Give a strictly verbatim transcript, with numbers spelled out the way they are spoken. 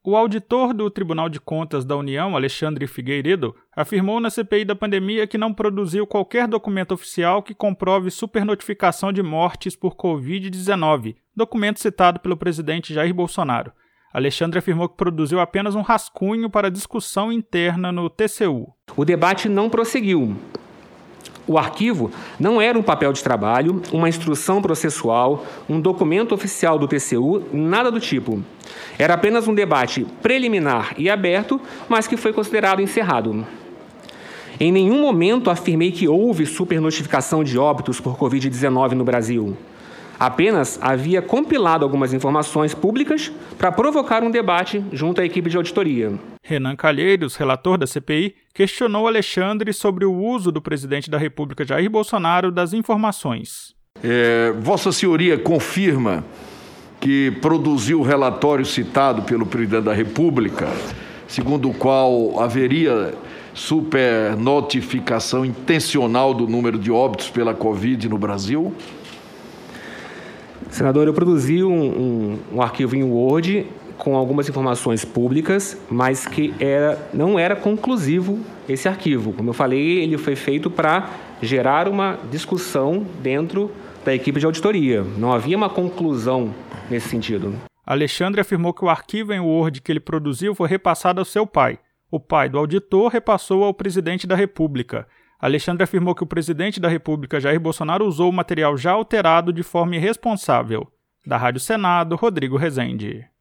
O auditor do Tribunal de Contas da União, Alexandre Figueiredo, afirmou na C P I da pandemia que não produziu qualquer documento oficial que comprove supernotificação de mortes por covid dezenove, documento citado pelo presidente Jair Bolsonaro. Alexandre afirmou que produziu apenas um rascunho para discussão interna no T C U. O debate não prosseguiu. O arquivo não era um papel de trabalho, uma instrução processual, um documento oficial do T C U, nada do tipo. Era apenas um debate preliminar e aberto, mas que foi considerado encerrado. Em nenhum momento afirmei que houve supernotificação de óbitos por covid dezenove no Brasil. Apenas havia compilado algumas informações públicas para provocar um debate junto à equipe de auditoria. Renan Calheiros, relator da C P I, questionou Alexandre sobre o uso do presidente da República Jair Bolsonaro das informações. É, Vossa Senhoria confirma que produziu o relatório citado pelo presidente da República, segundo o qual haveria supernotificação intencional do número de óbitos pela Covid no Brasil? Senador, eu produzi um, um, um arquivo em Word com algumas informações públicas, mas que era, não era conclusivo esse arquivo. Como eu falei, ele foi feito para gerar uma discussão dentro da equipe de auditoria. Não havia uma conclusão nesse sentido. Alexandre afirmou que o arquivo em Word que ele produziu foi repassado ao seu pai. O pai do auditor repassou ao presidente da República. Alexandre afirmou que o presidente da República, Jair Bolsonaro, usou o material já alterado de forma irresponsável. Da Rádio Senado, Rodrigo Rezende.